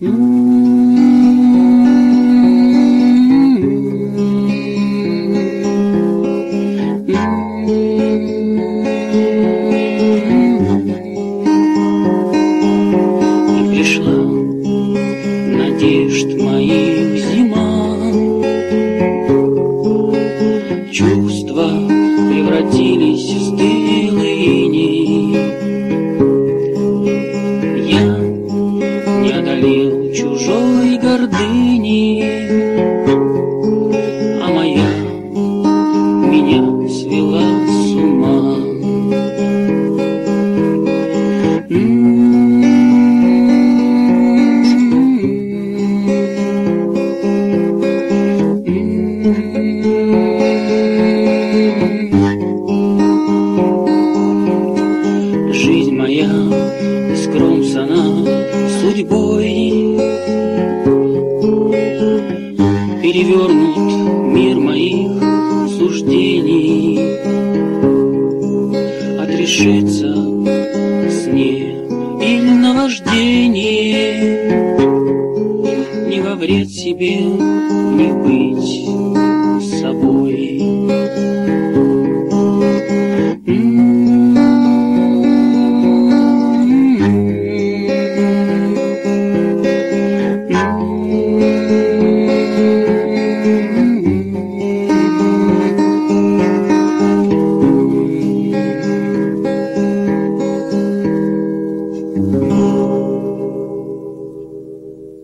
пришла надежд моих зима, чувства превратились в стылый иней. Я не одолел чужой гордыни, а моя меня свела с ума. Жизнь моя искромсана судьбой, перевернут мир моих суждений. Отрешиться сне или наваждение, не во вред себе не быть